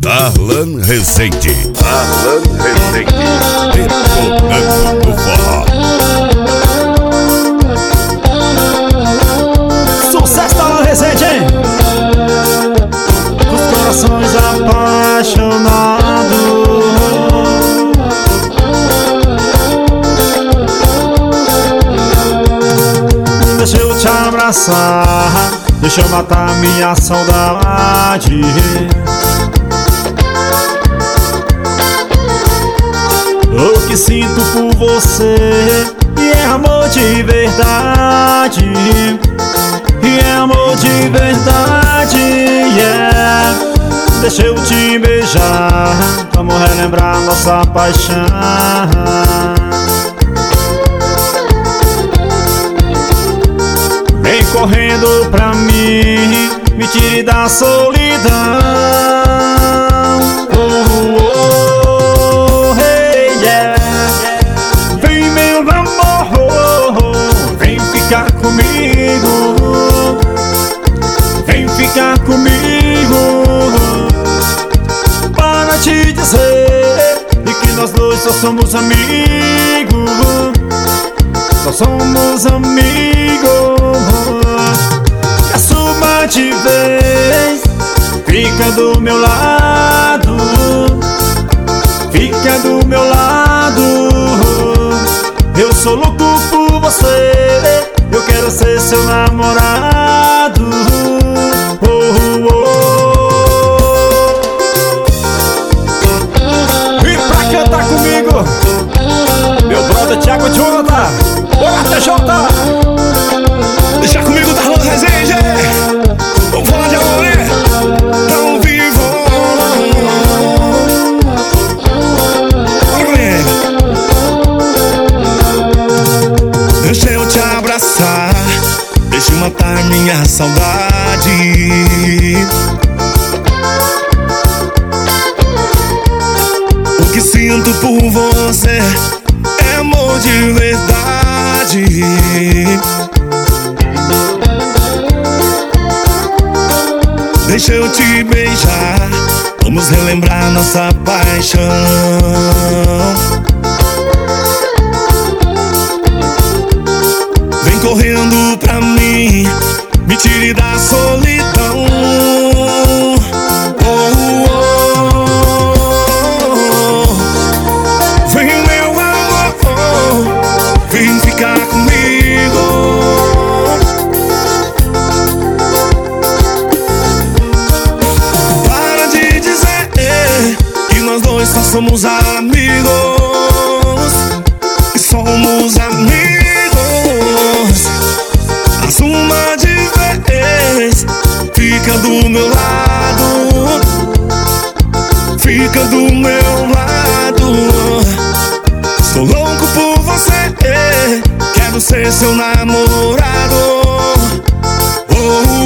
Darlan Rezende. Detonando no forró. Sucesso, Darlan Rezende, hein? Os corações apaixonados. Deixa eu te abraçar, deixa eu matar minha saudade. O que sinto por você e é amor de verdade, e é amor de verdade, yeah. Deixa eu te beijar, vamos relembrar nossa paixão. Vem correndo pra mim, me tire da solidão. Vem meu amor, vem ficar comigo, vem ficar comigo. Para te dizer que nós dois só somos amigos, só somos amigos. Assuma de vez, fica do meu lado, fica do meu lado. Eu sou louco por você, eu quero ser seu namorado. Vem pra cantar comigo, meu brother Thiago Jonathan. Bora, TJ! Deixa comigo, Darlan Rezende. Vamos falar de amor, né? Tão vivo. Bora, mulher. Deixa eu te abraçar, deixa eu matar minha saudade. O que sinto por você é amor de verdade. Deixa eu te beijar, vamos relembrar nossa paixão. Vem correndo pra mim, me tire da solidão. Vem meu amor, vem ficar comigo. Para de dizer que nós dois só somos amigos, e somos amigos. Assuma de vez, fica do meu lado, fica do meu lado. Sou louco por você, quero ser seu namorado.